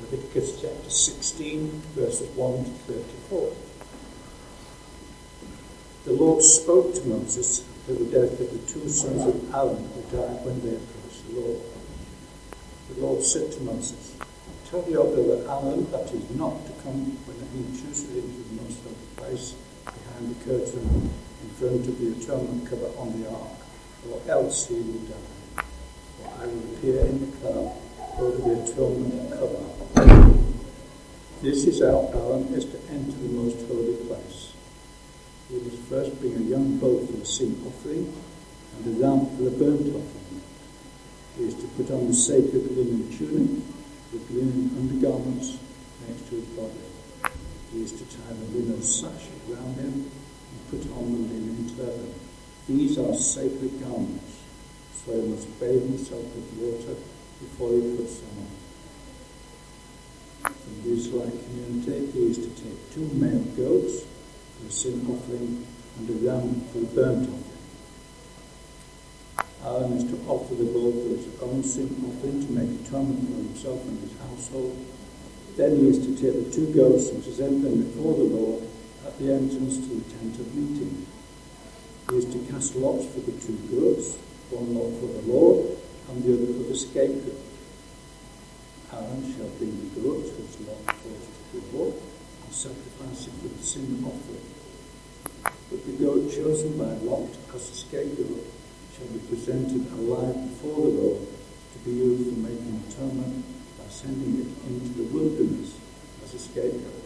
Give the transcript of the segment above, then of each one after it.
Leviticus chapter 16, verses 1 to 34. The Lord spoke to Moses after the death of the two sons of Aaron who died when they approached the Lord. The Lord said to Moses, "Tell your brother Aaron that he is not to come when he enters into the most holy place behind the curtain in front of the atonement cover on the ark, or else he will die. For I will appear in the cloud over the atonement cover. This is how Aaron is to enter the most holy place. He must first bring a young goat for the sin offering and a lamb for the burnt offering. He is to put on the sacred linen tunic with linen undergarments next to his body. He is to tie the linen sash around him and put on the linen turban. These are sacred garments, so he must bathe himself with water before he puts them on. From the Israelite community, he is to take 2 male goats for the sin offering and a ram for the burnt offering. Aaron is to offer the bull for his own sin offering to make atonement for himself and his household. Then he is to take the 2 goats and present them before the Lord at the entrance to the tent of meeting. He is to cast lots for the 2 goats, one lot for the Lord and the other for the scapegoat. Aaron shall bring the goat whose lot falls to the Lord and sacrifice it for the sin offering. But the goat chosen by lot as the scapegoat shall be presented alive before the Lord to be used for making atonement by sending it into the wilderness as a scapegoat.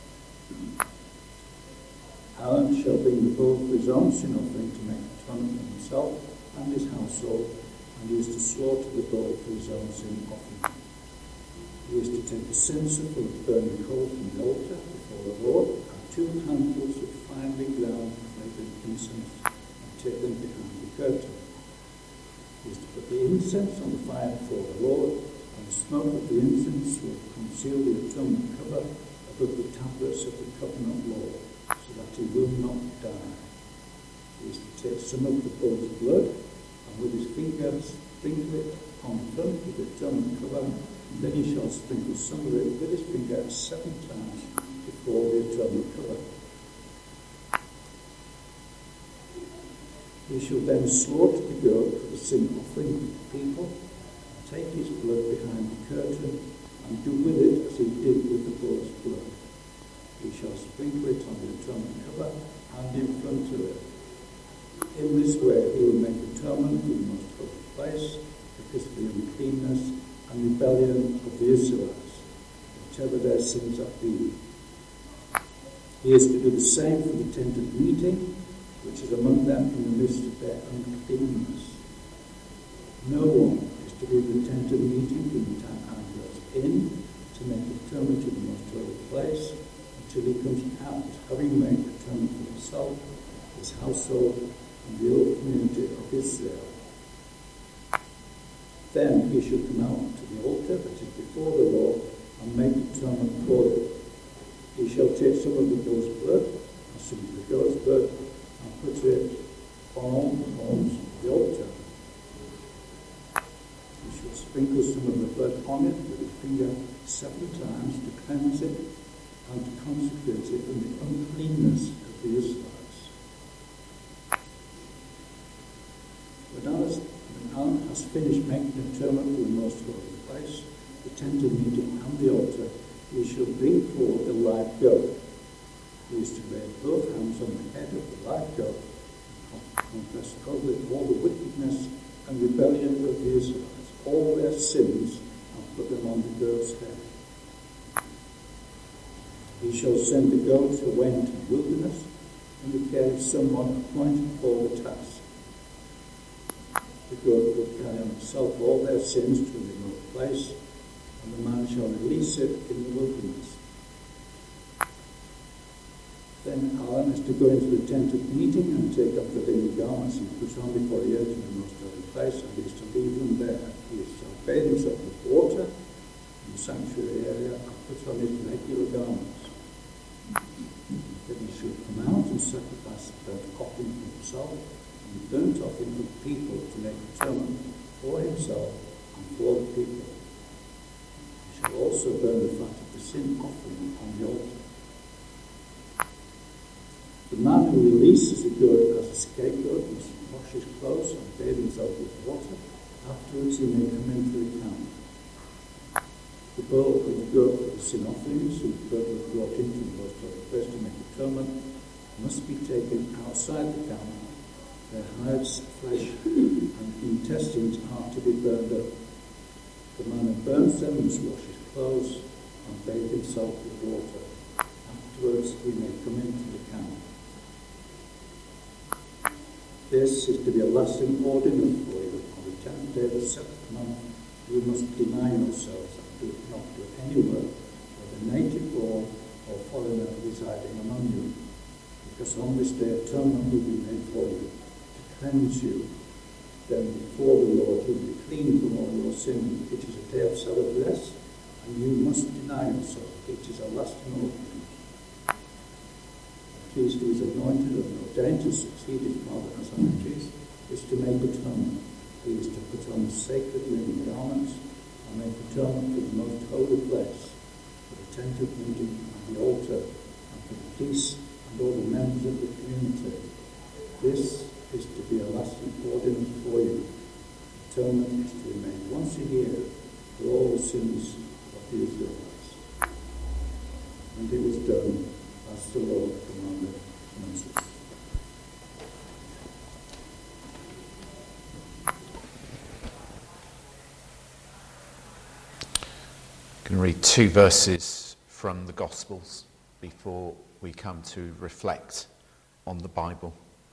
Aaron shall bring the bull for his own sin offering to make atonement for himself and his household, and he is to slaughter the bull for his own sin offering. He is to take a censer full of burning coal from the altar before the Lord, and 2 handfuls of finely ground fragrant incense, and take them behind the curtain. He is to put the incense on the fire before the Lord, and the smoke of the incense will conceal the atonement cover above the tablets of the covenant law, so that he will not die. He is to take some of the bull's blood, and with his fingers sprinkle it on the front of the atonement cover, and then he shall sprinkle some of it with his finger 7 times before the atonement cover. He shall then slaughter the goat for the sin offering of the people, and take his blood behind the curtain, and do with it as he did with the bull's blood. He shall sprinkle it on the atonement cover and in front of it. In this way he will make atonement for the most holy place because of the uncleanness and rebellion of the Israelites, whatever their sins have been. He is to do the same for the tent of meeting, which is among them in the midst of their uncleanness. No one is to leave the tent of meeting from the time Aaron goes in to make atonement to the most holy place until he comes out, having made atonement for himself, his household, and the whole community of Israel. Then he shall come out to the altar that is before the Lord and make atonement for it. He shall take some of the bull's blood and some of the goat's blood and put it on the horns of the altar. He shall sprinkle some of the blood on it with his finger 7 times to cleanse it and to consecrate it from the uncleanness of the Israelites. When Aaron has finished making atonement for the most holy place, the tent of meeting and the altar, he shall bring forth the live goat. He is to lay both hands on the head of the live goat and confess over it all the wickedness and rebellion of the Israelites, all their sins, and put them on the goat's head. He shall send the goat away into the wilderness in the care of someone appointed for the task. The goat will carry on himself all their sins to a remote place, and the man shall release it in the wilderness. Then Aaron is to go into the tent of meeting and take off the linen garments and put on before he enters the most holy place, and he is to leave them there. He shall bathe himself with water in the sanctuary area and put on his regular garments. Then he shall come out and sacrifice the burnt offering for himself and the burnt offering for the people to make atonement for himself and for the people. He shall also burn the sin offering on the altar. The man who releases the goat as a scapegoat must wash his clothes and bathe himself with water. Afterwards he may come into the camp. The bull and the goat for the sin offerings, whose blood was brought into the most holy place to make atonement, must be taken outside the camp. Their hides, flesh, and intestines are to be burned up. The man who burns them must wash his clothes and bathe himself with water. Afterwards he may come into the camp. This is to be a lasting ordinance for you. On the 10th day of the 7th month, you must deny yourselves and do not do any work, whether native born or foreigner residing among you. Because on this day atonement will be made for you, to cleanse you. Then before the Lord you will be clean from all your sin. It is a day of Sabbath rest, and you must deny yourself. It is a lasting ordinance. The priest who is anointed and ordained to succeed his father as high priest is to make atonement. He is to put on sacred linen garments and make atonement for the most holy place, for the tent of meeting and the altar, and for the priests and all the members of the community. This is to be a lasting ordinance for you. Atonement is to be made once a year for all the sins of the Israelites. And it was done as the Lord commanded Moses. I'm going to read 2 verses from the Gospels before we come to reflect on the Bible.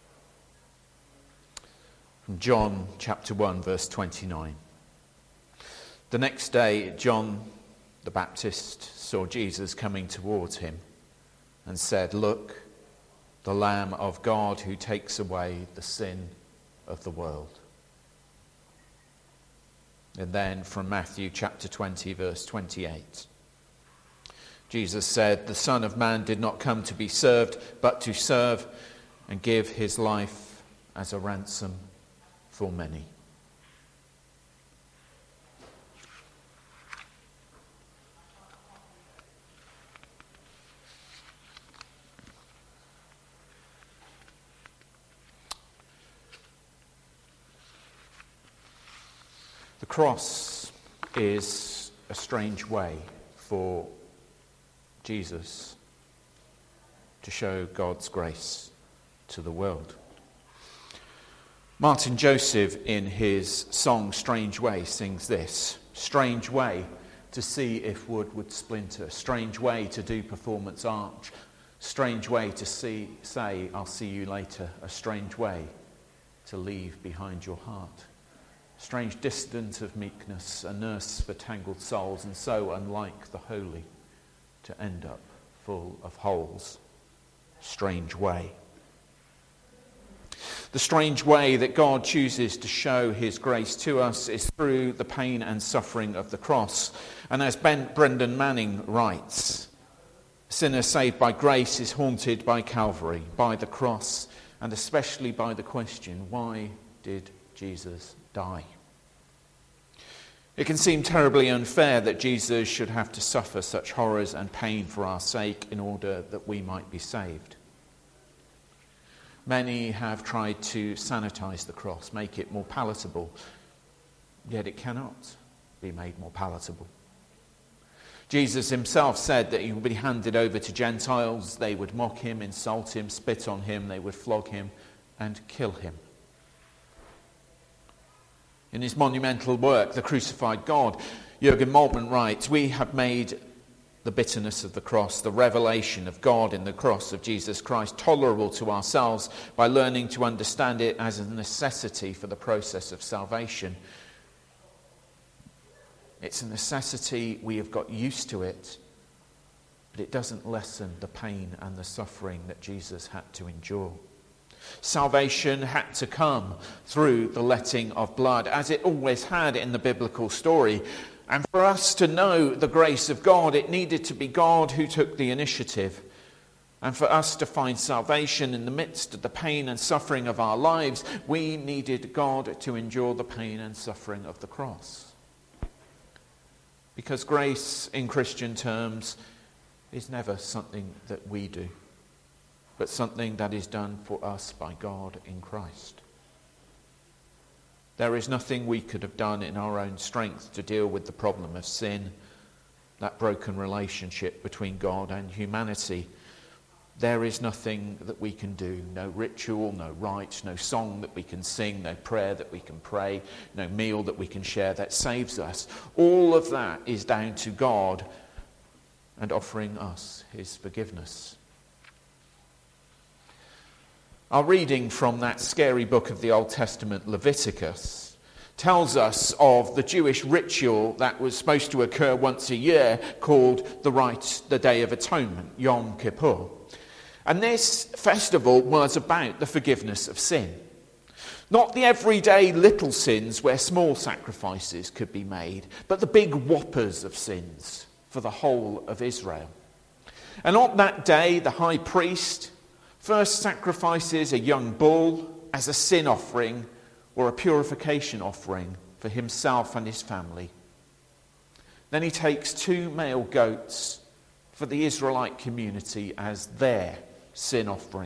From John chapter 1 verse 29. The next day John the Baptist saw Jesus coming towards him and said, "Look, the Lamb of God who takes away the sin of the world." And then from Matthew chapter 20 verse 28. Jesus said, "The Son of Man did not come to be served, but to serve and give his life as a ransom for many." The cross is a strange way for Jesus to show God's grace to the world. Martin Joseph, in his song Strange Way, sings this: "Strange way to see if wood would splinter, strange way to do performance arch, strange way to say I'll see you later, a strange way to leave behind your heart. Strange distance of meekness, a nurse for tangled souls, and so unlike the holy, to end up full of holes. Strange way." The strange way that God chooses to show his grace to us is through the pain and suffering of the cross. And as Brendan Manning writes, a sinner saved by grace is haunted by Calvary, by the cross, and especially by the question, why did Jesus die? It can seem terribly unfair that Jesus should have to suffer such horrors and pain for our sake in order that we might be saved. Many have tried to sanitize the cross, make it more palatable, yet it cannot be made more palatable. Jesus himself said that he would be handed over to Gentiles. They would mock him, insult him, spit on him, they would flog him and kill him. In his monumental work, The Crucified God, Jürgen Moltmann writes, "We have made the bitterness of the cross, the revelation of God in the cross of Jesus Christ, tolerable to ourselves by learning to understand it as a necessity for the process of salvation. It's a necessity, we have got used to it, but it doesn't lessen the pain and the suffering that Jesus had to endure. Salvation had to come through the letting of blood, as it always had in the biblical story. And for us to know the grace of God, it needed to be God who took the initiative. And for us to find salvation in the midst of the pain and suffering of our lives, we needed God to endure the pain and suffering of the cross. Because grace in Christian terms is never something that we do, but something that is done for us by God in Christ. There is nothing we could have done in our own strength to deal with the problem of sin, that broken relationship between God and humanity. There is nothing that we can do, no ritual, no rite, no song that we can sing, no prayer that we can pray, no meal that we can share that saves us. All of that is down to God and offering us his forgiveness. Our reading from that scary book of the Old Testament, Leviticus, tells us of the Jewish ritual that was supposed to occur once a year called the Day of Atonement, Yom Kippur. And this festival was about the forgiveness of sin. Not the everyday little sins where small sacrifices could be made, but the big whoppers of sins for the whole of Israel. And on that day, the high priest first sacrifices a young bull as a sin offering or a purification offering for himself and his family. Then he takes 2 male goats for the Israelite community as their sin offering.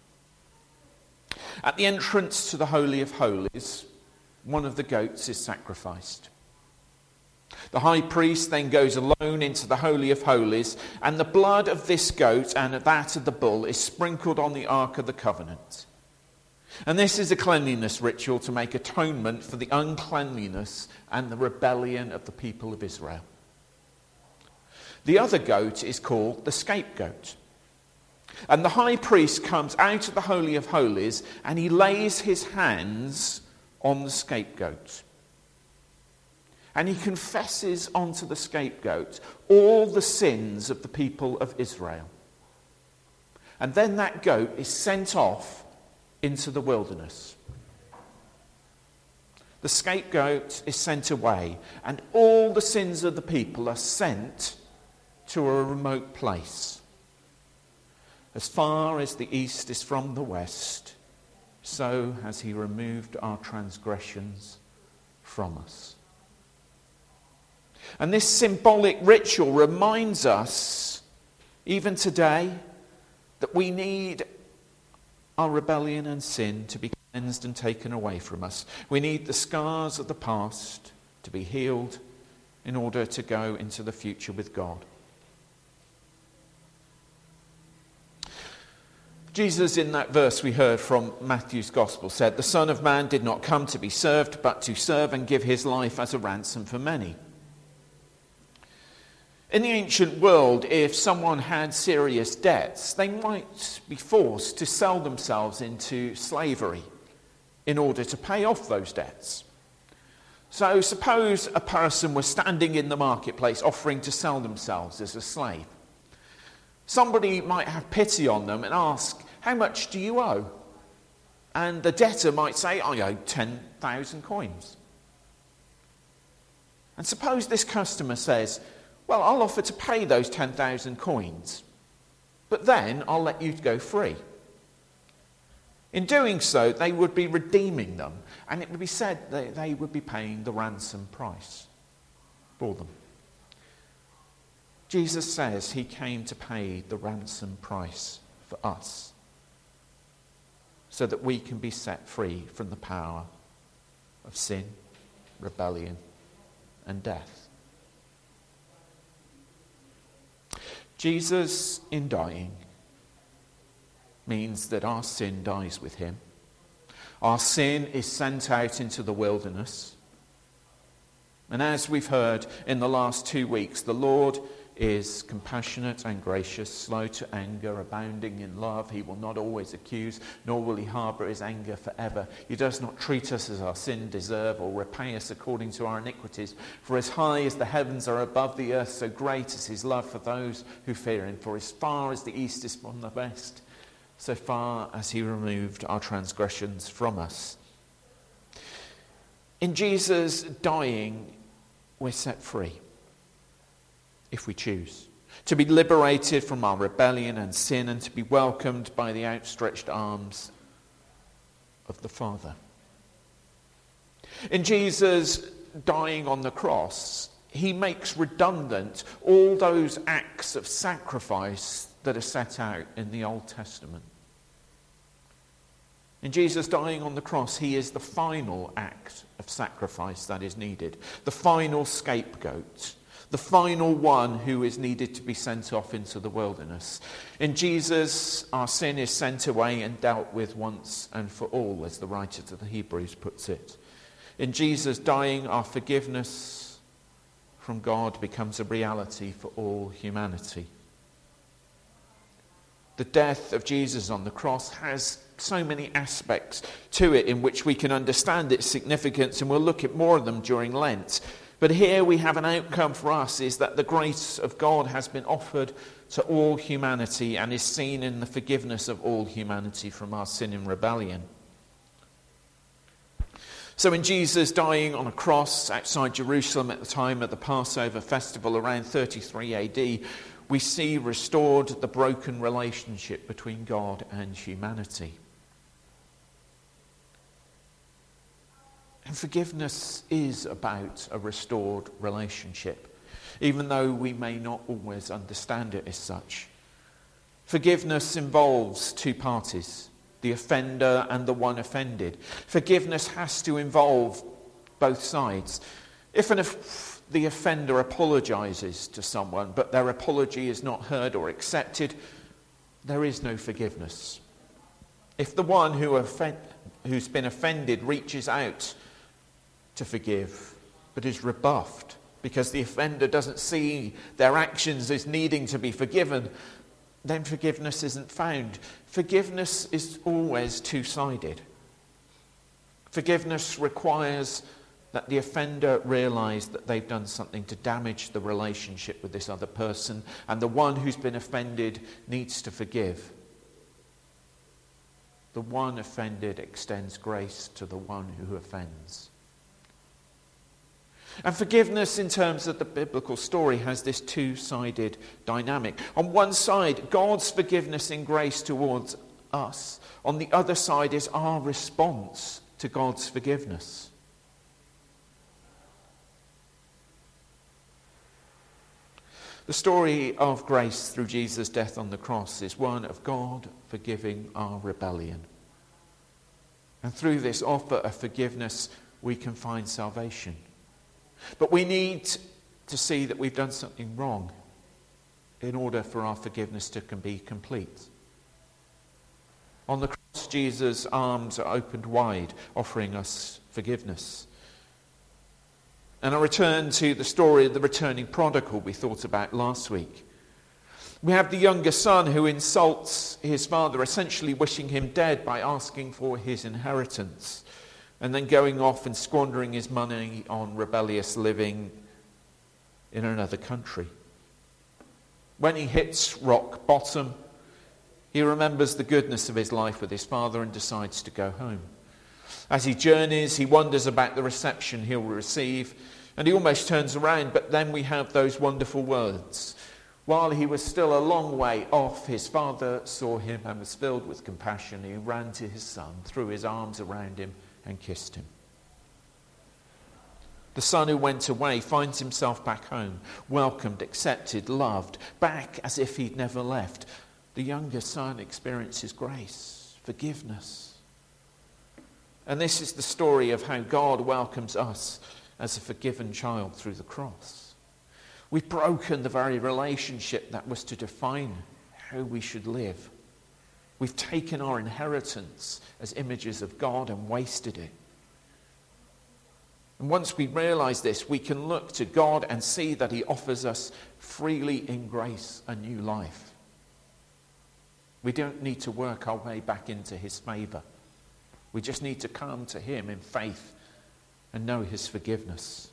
At the entrance to the Holy of Holies, one of the goats is sacrificed. The high priest then goes alone into the Holy of Holies, and the blood of this goat and that of the bull is sprinkled on the Ark of the Covenant. And this is a cleanliness ritual to make atonement for the uncleanliness and the rebellion of the people of Israel. The other goat is called the scapegoat. And the high priest comes out of the Holy of Holies and he lays his hands on the scapegoat. And he confesses onto the scapegoat all the sins of the people of Israel. And then that goat is sent off into the wilderness. The scapegoat is sent away, and all the sins of the people are sent to a remote place. As far as the east is from the west, so has he removed our transgressions from us. And this symbolic ritual reminds us, even today, that we need our rebellion and sin to be cleansed and taken away from us. We need the scars of the past to be healed in order to go into the future with God. Jesus, in that verse we heard from Matthew's Gospel, said, "The Son of Man did not come to be served, but to serve and give his life as a ransom for many." In the ancient world, if someone had serious debts, they might be forced to sell themselves into slavery in order to pay off those debts. So suppose a person was standing in the marketplace offering to sell themselves as a slave. Somebody might have pity on them and ask, "How much do you owe?" And the debtor might say, "I owe 10,000 coins. And suppose this customer says, "Well, I'll offer to pay those 10,000 coins, but then I'll let you go free." In doing so, they would be redeeming them, and it would be said that they would be paying the ransom price for them. Jesus says he came to pay the ransom price for us, so that we can be set free from the power of sin, rebellion, and death. Jesus, in dying, means that our sin dies with him. Our sin is sent out into the wilderness. And as we've heard in the last 2 weeks, the Lord is compassionate and gracious, slow to anger, abounding in love. He will not always accuse, nor will he harbour his anger forever. He does not treat us as our sin deserve or repay us according to our iniquities. For as high as the heavens are above the earth, so great is his love for those who fear him. For as far as the east is from the west, so far as he removed our transgressions from us. In Jesus dying, we're set free, if we choose, to be liberated from our rebellion and sin and to be welcomed by the outstretched arms of the Father. In Jesus dying on the cross, he makes redundant all those acts of sacrifice that are set out in the Old Testament. In Jesus dying on the cross, he is the final act of sacrifice that is needed, the final scapegoat, the final one who is needed to be sent off into the wilderness. In Jesus, our sin is sent away and dealt with once and for all, as the writer to the Hebrews puts it. In Jesus dying, our forgiveness from God becomes a reality for all humanity. The death of Jesus on the cross has so many aspects to it in which we can understand its significance, and we'll look at more of them during Lent. But here we have an outcome for us, is that the grace of God has been offered to all humanity and is seen in the forgiveness of all humanity from our sin and rebellion. So in Jesus dying on a cross outside Jerusalem at the time of the Passover festival around 33 AD, we see restored the broken relationship between God and humanity. And forgiveness is about a restored relationship, even though we may not always understand it as such. Forgiveness involves two parties, the offender and the one offended. Forgiveness has to involve both sides. If the offender apologises to someone, but their apology is not heard or accepted, there is no forgiveness. If the one who's been offended reaches out to forgive, but is rebuffed because the offender doesn't see their actions as needing to be forgiven, then forgiveness isn't found. Forgiveness is always two-sided. Forgiveness requires that the offender realise that they've done something to damage the relationship with this other person, and the one who's been offended needs to forgive. The one offended extends grace to the one who offends. And forgiveness, in terms of the biblical story, has this two-sided dynamic. On one side, God's forgiveness and grace towards us. On the other side is our response to God's forgiveness. The story of grace through Jesus' death on the cross is one of God forgiving our rebellion. And through this offer of forgiveness, we can find salvation. But we need to see that we've done something wrong in order for our forgiveness to be complete. On the cross, Jesus' arms are opened wide, offering us forgiveness. And I return to the story of the returning prodigal we thought about last week. We have the younger son who insults his father, essentially wishing him dead by asking for his inheritance, and then going off and squandering his money on rebellious living in another country. When he hits rock bottom, he remembers the goodness of his life with his father and decides to go home. As he journeys, he wonders about the reception he'll receive, and he almost turns around, but then we have those wonderful words. While he was still a long way off, his father saw him and was filled with compassion. He ran to his son, threw his arms around him, and kissed him. The son who went away finds himself back home, welcomed, accepted, loved, back as if he'd never left. The younger son experiences grace, forgiveness. And this is the story of how God welcomes us as a forgiven child through the cross. We've broken the very relationship that was to define how we should live. We've taken our inheritance as images of God and wasted it. And once we realise this, we can look to God and see that he offers us freely in grace a new life. We don't need to work our way back into his favour. We just need to come to him in faith and know his forgiveness.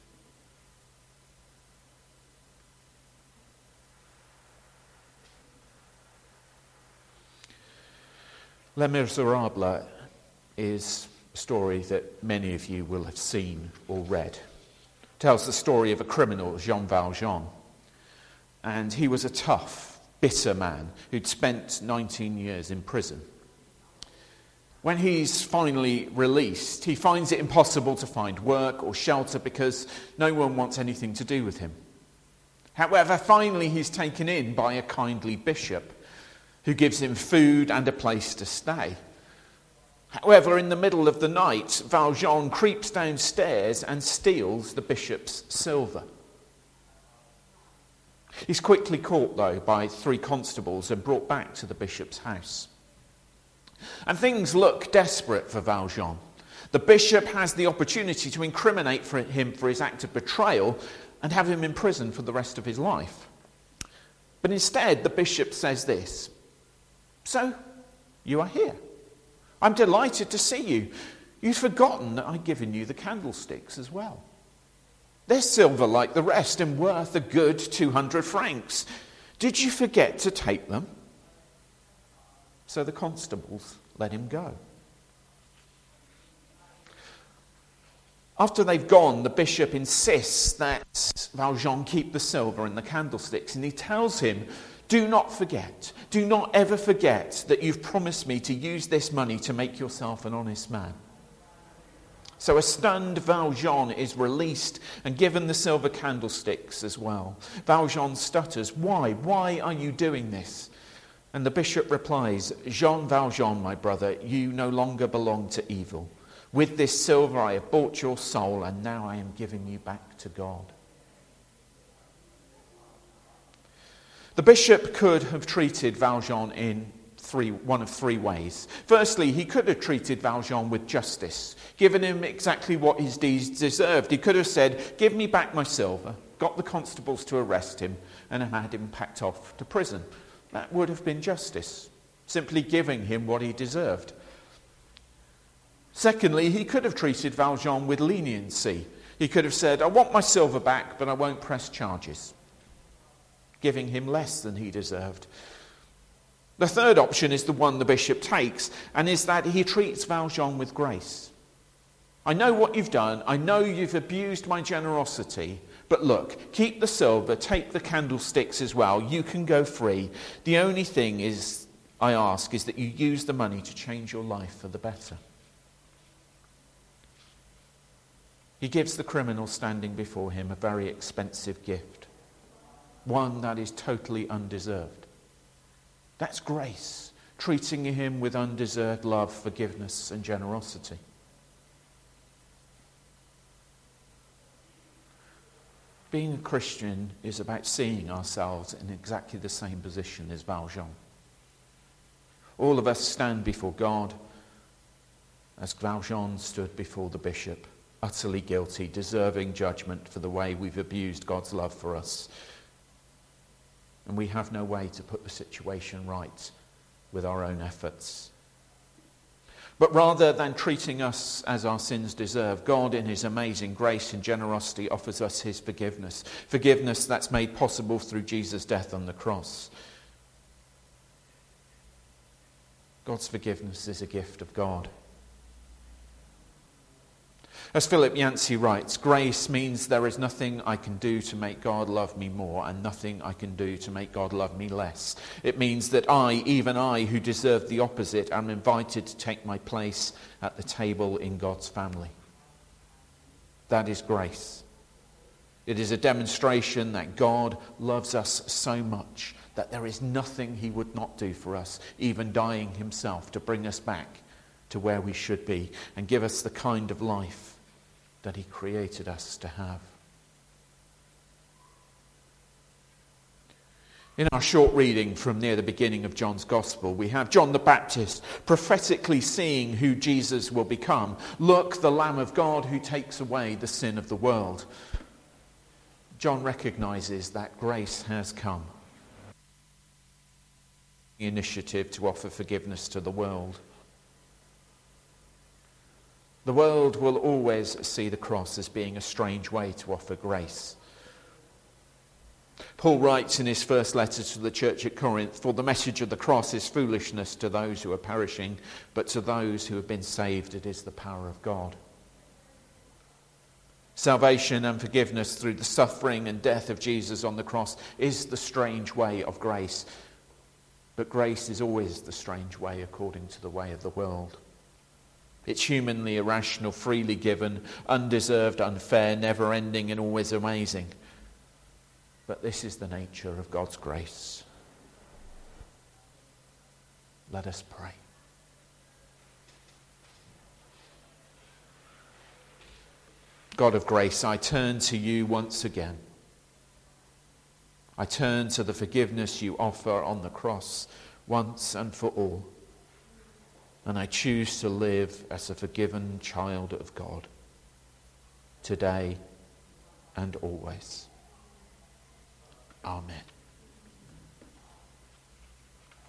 Les Miserables is a story that many of you will have seen or read. It tells the story of a criminal, Jean Valjean. And he was a tough, bitter man who'd spent 19 years in prison. When he's finally released, he finds it impossible to find work or shelter because no one wants anything to do with him. However, finally he's taken in by a kindly bishop who gives him food and a place to stay. However, in the middle of the night, Valjean creeps downstairs and steals the bishop's silver. He's quickly caught, though, by 3 constables and brought back to the bishop's house. And things look desperate for Valjean. The bishop has the opportunity to incriminate him for his act of betrayal and have him in prison for the rest of his life. But instead, the bishop says this: "So, you are here. I'm delighted to see you. You've forgotten that I've given you the candlesticks as well. They're silver like the rest and worth a good 200 francs. Did you forget to take them?" So the constables let him go. After they've gone, the bishop insists that Valjean keep the silver and the candlesticks, and he tells him, do not ever forget that you've promised me to use this money to make yourself an honest man. So a stunned Valjean is released and given the silver candlesticks as well. Valjean stutters, Why are you doing this? And the bishop replies, Jean Valjean, my brother, you no longer belong to evil. With this silver I have bought your soul, and now I am giving you back to God. The bishop could have treated Valjean in one of three ways. Firstly, he could have treated Valjean with justice, given him exactly what his deeds deserved. He could have said, give me back my silver, got the constables to arrest him, and had him packed off to prison. That would have been justice, simply giving him what he deserved. Secondly, he could have treated Valjean with leniency. He could have said, I want my silver back, but I won't press charges, giving him less than he deserved. The third option is the one the bishop takes, and is that he treats Valjean with grace. I know what you've done. I know you've abused my generosity. But look, keep the silver, take the candlesticks as well. You can go free. The only thing I ask is that you use the money to change your life for the better. He gives the criminal standing before him a very expensive gift, one that is totally undeserved. That's grace, treating him with undeserved love, forgiveness, and generosity. Being a Christian is about seeing ourselves in exactly the same position as Valjean. All of us stand before God as Valjean stood before the bishop, utterly guilty, deserving judgment for the way we've abused God's love for us. And we have no way to put the situation right with our own efforts. But rather than treating us as our sins deserve, God in his amazing grace and generosity offers us his forgiveness. Forgiveness that's made possible through Jesus' death on the cross. God's forgiveness is a gift of God. As Philip Yancey writes, grace means there is nothing I can do to make God love me more and nothing I can do to make God love me less. It means that even I, who deserve the opposite, am invited to take my place at the table in God's family. That is grace. It is a demonstration that God loves us so much that there is nothing he would not do for us, even dying himself to bring us back to where we should be and give us the kind of life that he created us to have. In our short reading from near the beginning of John's Gospel, we have John the Baptist prophetically seeing who Jesus will become. Look, the Lamb of God who takes away the sin of the world. John recognizes that grace has come. The initiative to offer forgiveness to the world. The world will always see the cross as being a strange way to offer grace. Paul writes in his first letter to the church at Corinth, for the message of the cross is foolishness to those who are perishing, but to those who have been saved it is the power of God. Salvation and forgiveness through the suffering and death of Jesus on the cross is the strange way of grace. But grace is always the strange way according to the way of the world. It's humanly irrational, freely given, undeserved, unfair, never-ending, and always amazing. But this is the nature of God's grace. Let us pray. God of grace, I turn to you once again. I turn to the forgiveness you offer on the cross once and for all. And I choose to live as a forgiven child of God, today and always. Amen.